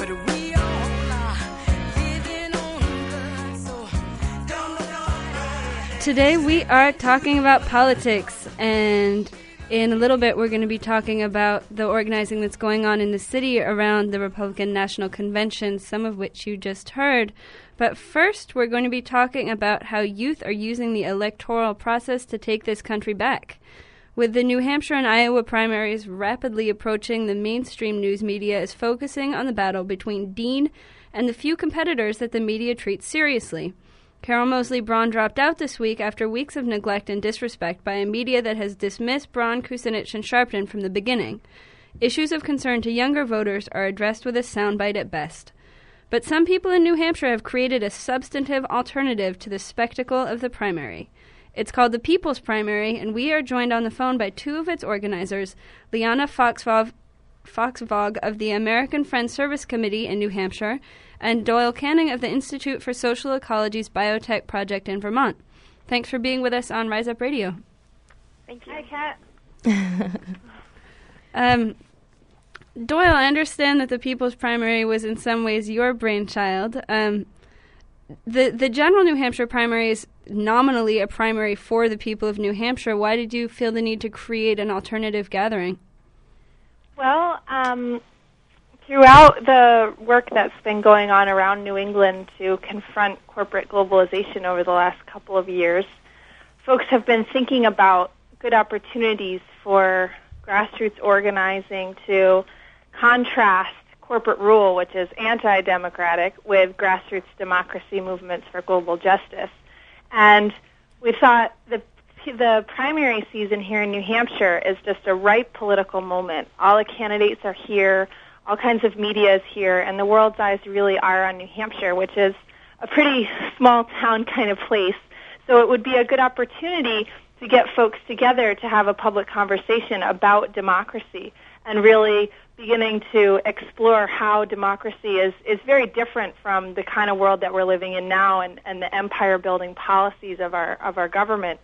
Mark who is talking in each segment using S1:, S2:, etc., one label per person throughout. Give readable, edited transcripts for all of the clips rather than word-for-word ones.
S1: but we all are living on blood, so don't know.
S2: Today we are talking about politics, and in a little bit we're going to be talking about the organizing that's going on in the city around the Republican National Convention, some of which you just heard. But first we're going to be talking about how youth are using the electoral process to take this country back. With the New Hampshire and Iowa primaries rapidly approaching, the mainstream news media is focusing on the battle between Dean and the few competitors that the media treats seriously. Carol Moseley Braun dropped out this week after weeks of neglect and disrespect by a media that has dismissed Braun, Kucinich, and Sharpton from the beginning. Issues of concern to younger voters are addressed with a soundbite at best. But some people in New Hampshire have created a substantive alternative to the spectacle of the primary. It's called the People's Primary, and we are joined on the phone by two of its organizers, Liana Foxvog of the American Friends Service Committee in New Hampshire, and Doyle Canning of the Institute for Social Ecology's Biotech Project in Vermont. Thanks for being with us on Rise Up Radio.
S3: Thank you. Hi,
S2: Kat. Doyle, I understand that the People's Primary was in some ways your brainchild. The general New Hampshire primary is nominally a primary for the people of New Hampshire. Why did you feel the need to create an alternative gathering?
S3: Well, throughout the work that's been going on around New England to confront corporate globalization over the last couple of years, folks have been thinking about good opportunities for grassroots organizing to contrast corporate rule, which is anti-democratic, with grassroots democracy movements for global justice. And we thought the primary season here in New Hampshire is just a ripe political moment. All the candidates are here, all kinds of media is here, and the world's eyes really are on New Hampshire, which is a pretty small town kind of place. So it would be a good opportunity to get folks together to have a public conversation about democracy and really beginning to explore how democracy is very different from the kind of world that we're living in now and the empire-building policies of our government.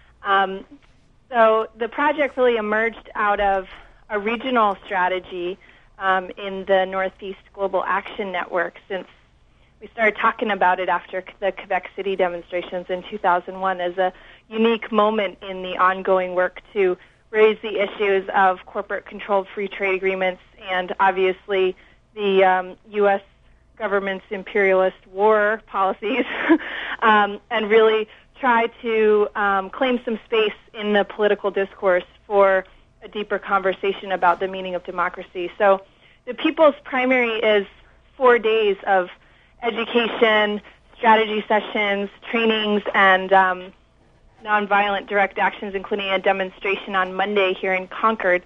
S3: So the project really emerged out of a regional strategy in the Northeast Global Action Network since we started talking about it after the Quebec City demonstrations in 2001 as a unique moment in the ongoing work to raise the issues of corporate-controlled free trade agreements and obviously the U.S. government's imperialist war policies and really try to claim some space in the political discourse for a deeper conversation about the meaning of democracy. So the People's Primary is 4 days of education, strategy sessions, trainings, and nonviolent direct actions, including a demonstration on Monday here in Concord,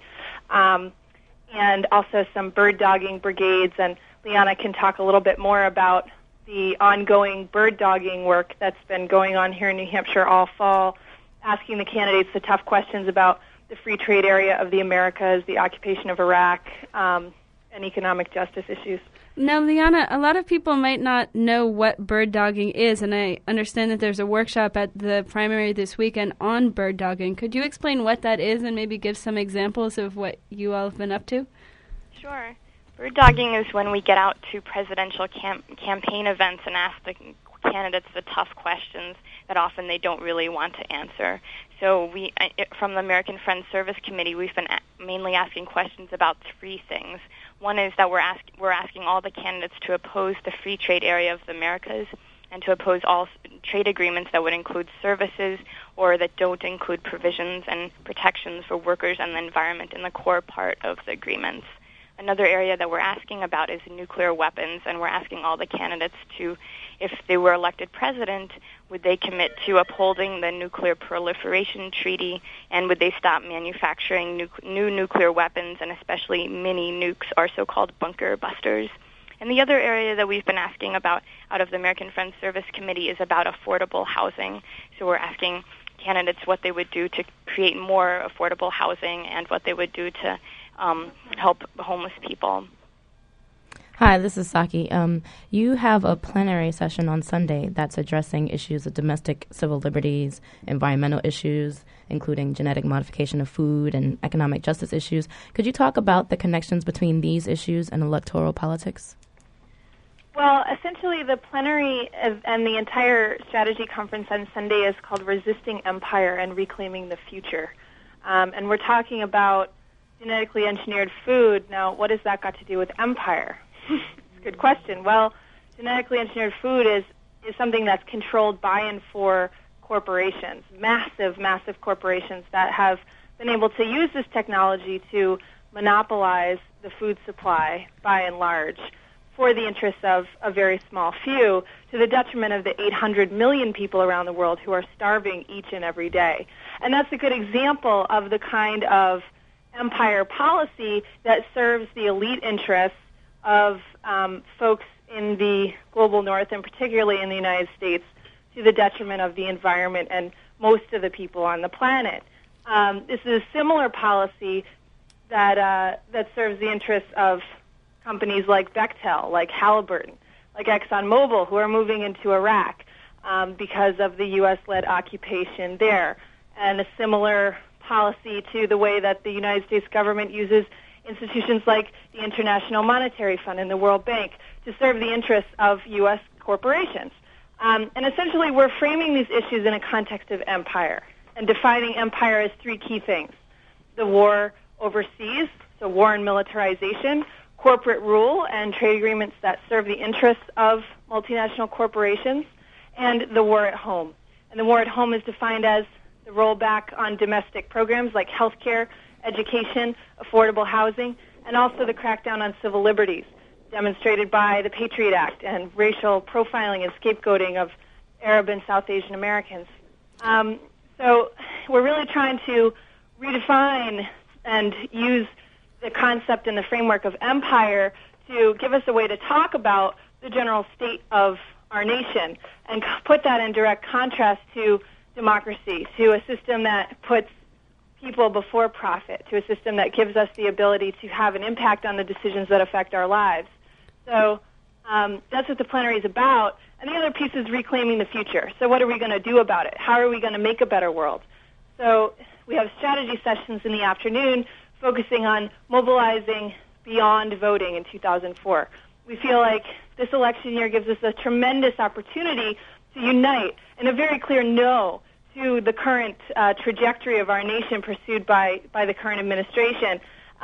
S3: and also some bird dogging brigades. And Liana can talk a little bit more about the ongoing bird dogging work that's been going on here in New Hampshire all fall, asking the candidates the tough questions about the free trade area of the Americas, the occupation of Iraq, and economic justice issues.
S2: Now, Liana, a lot of people might not know what bird dogging is, and I understand that there's a workshop at the primary this weekend on bird dogging. Could you explain what that is and maybe give some examples of what you all have been up to?
S4: Sure. Bird dogging is when we get out to presidential campaign events and ask the candidates the tough questions that often they don't really want to answer. So we, from the American Friends Service Committee, we've been mainly asking questions about three things. One is that we're asking all the candidates to oppose the free trade area of the Americas and to oppose all trade agreements that would include services or that don't include provisions and protections for workers and the environment in the core part of the agreements. Another area that we're asking about is nuclear weapons, and we're asking all the candidates to, if they were elected president, would they commit to upholding the Nuclear Proliferation Treaty, and would they stop manufacturing new nuclear weapons, and especially mini nukes, or so-called bunker busters. And the other area that we've been asking about out of the American Friends Service Committee is about affordable housing. So we're asking candidates what they would do to create more affordable housing and what they would do to help homeless people.
S5: Hi, this is Saki. You have a plenary session on Sunday that's addressing issues of domestic civil liberties, environmental issues, including genetic modification of food and economic justice issues. Could you talk about the connections between these issues and electoral politics?
S3: Well, essentially, the plenary and the entire strategy conference on Sunday is called Resisting Empire and Reclaiming the Future. And we're talking about genetically engineered food. Now, what has that got to do with empire? It's a good question. Well, genetically engineered food is something that's controlled by and for corporations, massive, massive corporations that have been able to use this technology to monopolize the food supply by and large for the interests of a very small few, to the detriment of the 800 million people around the world who are starving each and every day. And that's a good example of the kind of empire policy that serves the elite interests of folks in the global north, and particularly in the United States, to the detriment of the environment and most of the people on the planet. This is a similar policy that serves the interests of companies like Bechtel, like Halliburton, like ExxonMobil, who are moving into Iraq because of the U.S.-led occupation there, and a similar policy to the way that the United States government uses institutions like the International Monetary Fund and the World Bank to serve the interests of U.S. corporations. And essentially, we're framing these issues in a context of empire and defining empire as three key things: the war overseas, so war and militarization; corporate rule and trade agreements that serve the interests of multinational corporations; and the war at home. And the war at home is defined as the rollback on domestic programs like healthcare, education, affordable housing, and also the crackdown on civil liberties, demonstrated by the Patriot Act and racial profiling and scapegoating of Arab and South Asian Americans. So we're really trying to redefine and use the concept and the framework of empire to give us a way to talk about the general state of our nation and put that in direct contrast to democracy, to a system that puts people before profit, to a system that gives us the ability to have an impact on the decisions that affect our lives. So that's what the plenary is about. And the other piece is reclaiming the future. So what are we going to do about it? How are we going to make a better world? So we have strategy sessions in the afternoon focusing on mobilizing beyond voting in 2004. We feel like this election year gives us a tremendous opportunity to unite in a very clear no to the current trajectory of our nation pursued by the current administration,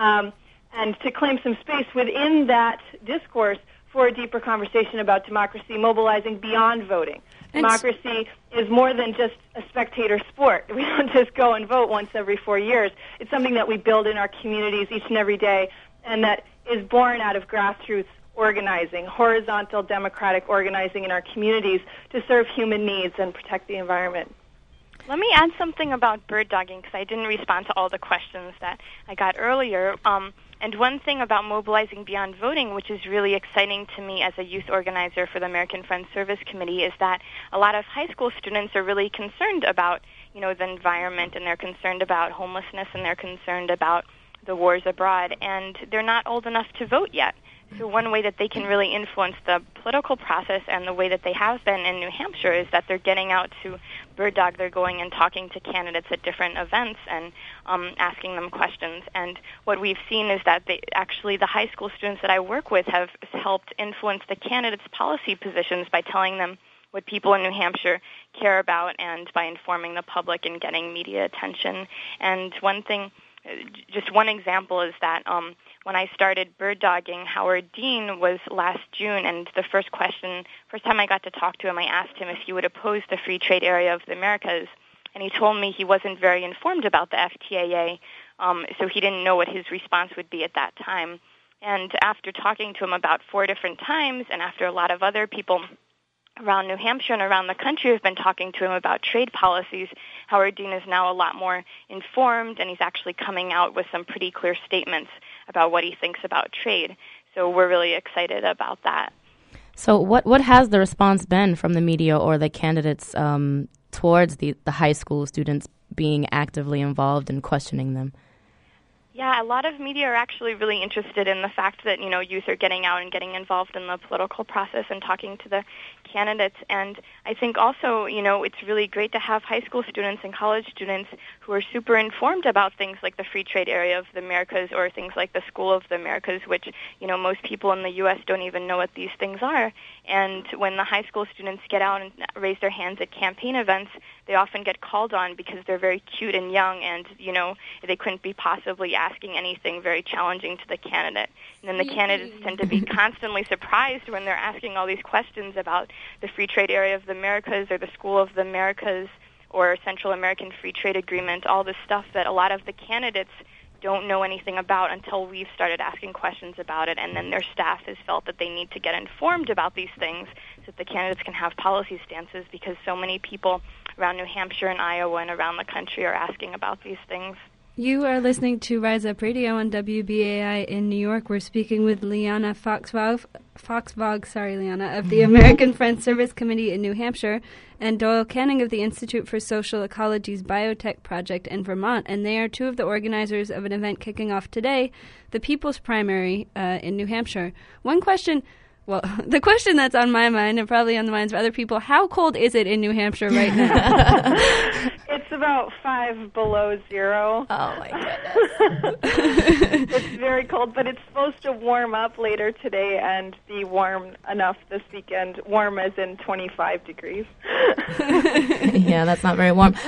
S3: and to claim some space within that discourse for a deeper conversation about democracy, mobilizing beyond voting. Democracy is more than just a spectator sport. We don't just go and vote once every 4 years. It's something that we build in our communities each and every day, and that is born out of grassroots organizing, horizontal democratic organizing in our communities to serve human needs and protect the environment.
S4: Let me add something about bird dogging, because I didn't respond to all the questions that I got earlier. And one thing about mobilizing beyond voting, which is really exciting to me as a youth organizer for the American Friends Service Committee, is that a lot of high school students are really concerned about, the environment, and they're concerned about homelessness, and they're concerned about the wars abroad, and they're not old enough to vote yet. So one way that they can really influence the political process, and the way that they have been in New Hampshire, is that they're getting out to bird dog. They're going and talking to candidates at different events and asking them questions. And what we've seen is that the high school students that I work with have helped influence the candidates' policy positions by telling them what people in New Hampshire care about, and by informing the public and getting media attention. And just one example is that when I started bird dogging, Howard Dean was last June, and the first time I got to talk to him, I asked him if he would oppose the free trade area of the Americas, and he told me he wasn't very informed about the FTAA, so he didn't know what his response would be at that time. And after talking to him about 4 different times, and after a lot of other people around New Hampshire and around the country have been talking to him about trade policies, Howard Dean is now a lot more informed, and he's actually coming out with some pretty clear statements about what he thinks about trade. So we're really excited about that.
S5: So what has the response been from the media or the candidates towards the high school students being actively involved in questioning them?
S4: Yeah, a lot of media are actually really interested in the fact that, youth are getting out and getting involved in the political process and talking to the candidates. And I think also, it's really great to have high school students and college students who are super informed about things like the Free Trade Area of the Americas or things like the School of the Americas, which, most people in the U.S. don't even know what these things are. And when the high school students get out and raise their hands at campaign events, they often get called on because they're very cute and young and, they couldn't be possibly asking anything very challenging to the candidate. And then the candidates tend to be constantly surprised when they're asking all these questions about the Free Trade Area of the Americas or the School of the Americas or Central American Free Trade Agreement, all this stuff that a lot of the candidates don't know anything about until we've started asking questions about it, and then their staff has felt that they need to get informed about these things so that the candidates can have policy stances because so many people around New Hampshire and Iowa and around the country are asking about these things.
S2: You are listening to Rise Up Radio on WBAI in New York. We're speaking with Liana Foxvog, of the American Friends Service Committee in New Hampshire, and Doyle Canning of the Institute for Social Ecology's Biotech Project in Vermont. And they are two of the organizers of an event kicking off today, the People's Primary in New Hampshire. One question... Well, the question that's on my mind and probably on the minds of other people, how cold is it in New Hampshire right now?
S3: It's about 5 below zero.
S5: Oh, my goodness.
S3: It's very cold, but it's supposed to warm up later today and be warm enough this weekend, warm as in 25 degrees.
S5: Yeah, that's not very warm.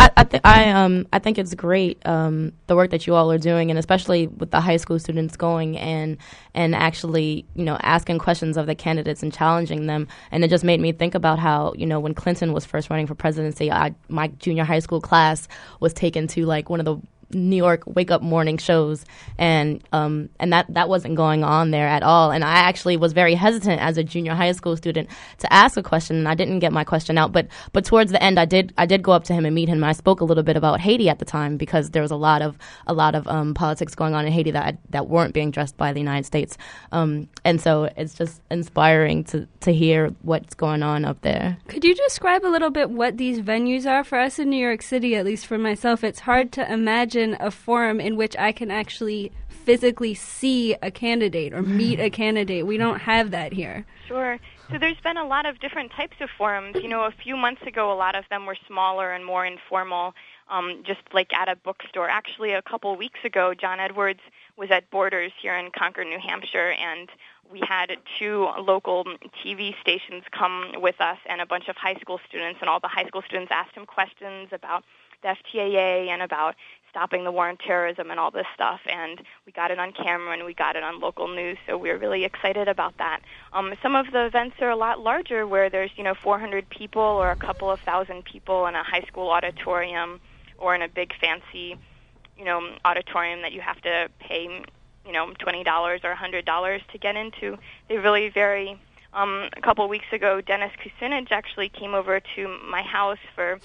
S5: I think it's great, the work that you all are doing, and especially with the high school students going and actually, asking questions of the candidates and challenging them. And it just made me think about how, when Clinton was first running for presidency, my junior high school class was taken to like one of the New York wake up morning shows, and that wasn't going on there at all. And I actually was very hesitant as a junior high school student to ask a question, and I didn't get my question out. But towards the end, I did go up to him and meet him. And I spoke a little bit about Haiti at the time because there was a lot of politics going on in Haiti that weren't being addressed by the United States. And so it's just inspiring to hear what's going on up there.
S2: Could you describe a little bit what these venues are for us in New York City? At least for myself, it's hard to imagine a forum in which I can actually physically see a candidate or meet a candidate. We don't have that here.
S4: Sure. So there's been a lot of different types of forums. A few months ago, a lot of them were smaller and more informal, just like at a bookstore. Actually, a couple weeks ago, John Edwards was at Borders here in Concord, New Hampshire, and we had 2 local TV stations come with us and a bunch of high school students, and all the high school students asked him questions about the FTAA and about stopping the war on terrorism and all this stuff, and we got it on camera and we got it on local news, so we're really excited about that. Some of the events are a lot larger where there's 400 people or a couple of thousand people in a high school auditorium or in a big fancy auditorium that you have to pay $20 or $100 to get into. They really vary. A couple of weeks ago, Dennis Kucinich actually came over to my house for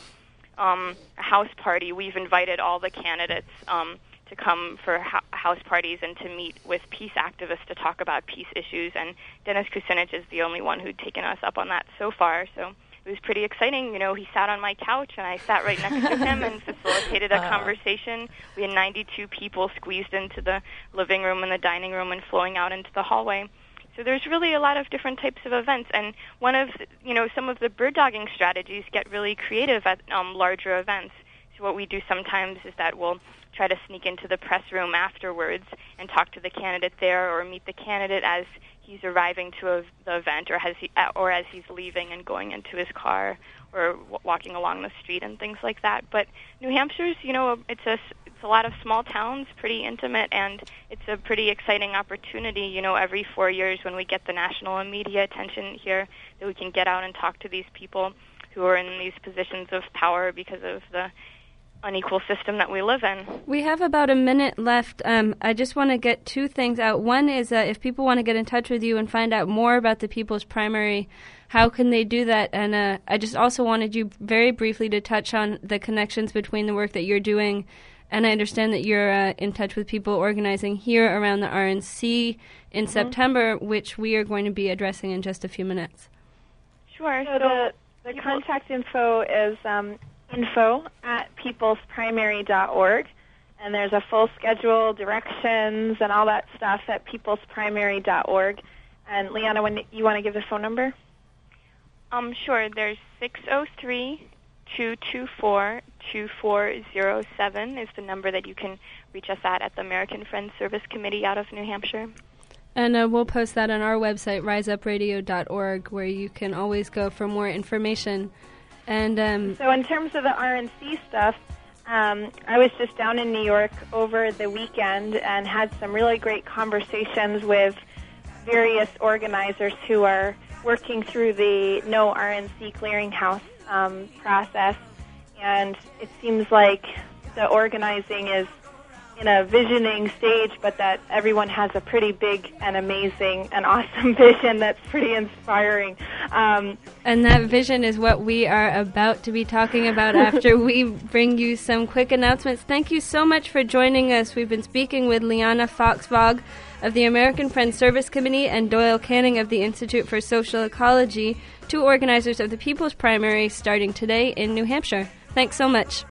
S4: a house party. We've invited all the candidates to come for house parties and to meet with peace activists to talk about peace issues, and Dennis Kucinich is the only one who'd taken us up on that so far, so it was pretty exciting. He sat on my couch, and I sat right next to him and facilitated a conversation. We had 92 people squeezed into the living room and the dining room and flowing out into the hallway. So there's really a lot of different types of events, and one of, some of the bird dogging strategies get really creative at larger events. So what we do sometimes is that we'll try to sneak into the press room afterwards and talk to the candidate there or meet the candidate as he's arriving to the event or as he's leaving and going into his car or walking along the street and things like that. But New Hampshire's, it's a lot of small towns, pretty intimate, and it's a pretty exciting opportunity, every 4 years when we get the national and media attention here, that we can get out and talk to these people who are in these positions of power because of the unequal system that we live in.
S2: We have about a minute left. I just want to get 2 things out. One is if people want to get in touch with you and find out more about the People's Primary, how can they do that? And I just also wanted you very briefly to touch on the connections between the work that you're doing, and I understand that you're in touch with people organizing here around the RNC in September, which we are going to be addressing in just a few minutes.
S4: Sure.
S3: So the contact info is info@peoplesprimary.org, and there's a full schedule, directions, and all that stuff at peoplesprimary.org. And Leanna, when you want to give the phone number?
S4: Sure. There's 603-224-2407 is the number that you can reach us at the American Friends Service Committee out of New Hampshire.
S2: And we'll post that on our website, riseupradio.org, where you can always go for more information. And
S3: so in terms of the RNC stuff, I was just down in New York over the weekend and had some really great conversations with various organizers who are working through the No RNC Clearinghouse process. And it seems like the organizing is in a visioning stage, but that everyone has a pretty big and amazing and awesome vision that's pretty inspiring.
S2: And that vision is what we are about to be talking about after we bring you some quick announcements. Thank you so much for joining us. We've been speaking with Liana Fox-Vog of the American Friends Service Committee and Doyle Canning of the Institute for Social Ecology, two organizers of the People's Primary starting today in New Hampshire. Thanks so much.